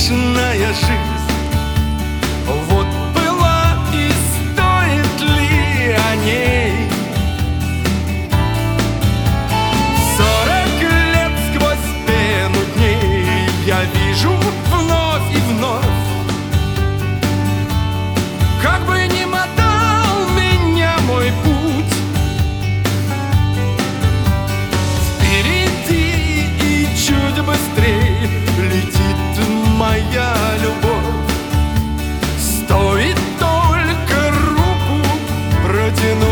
скучная жизнь. Вот была и стоит ли о ней? 40 лет сквозь пену дней я вижу вновь и вновь, как бы ни мотал меня мой путь, впереди и чуть быстрее летит моя любовь. Стоит только руку протянуть.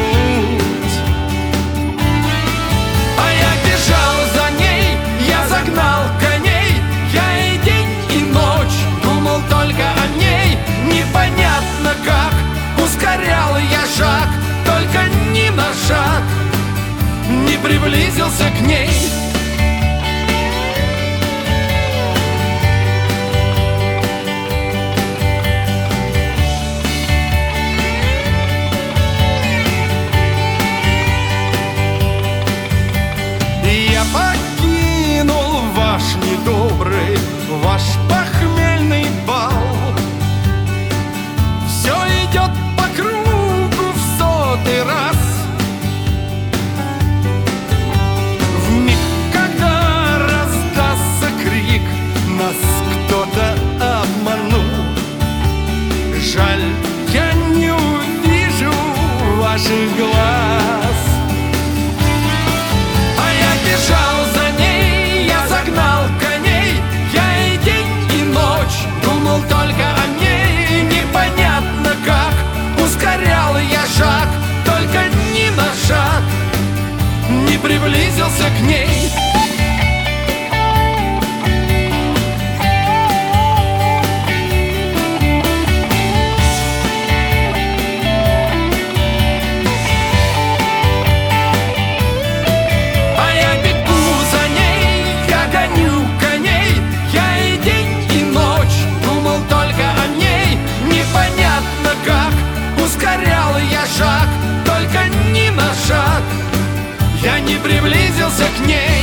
А я бежал за ней, я загнал коней, я и день, и ночь думал только о ней. Непонятно как ускорял я шаг, только ни на шаг не приблизился к ней. Я покинул ваш недобрый, ваш похмельный бал. Все идет по кругу в 100-й раз. В миг, когда раздастся крик, нас кто-то обманул. Жаль, я не увижу ваших глаз. Бежал за ней, я загнал коней, я и день, и ночь думал только о ней. Непонятно как ускорял я шаг, только ни на шаг не приблизился к ней. Ускорял я шаг, только ни на шаг я не приблизился к ней.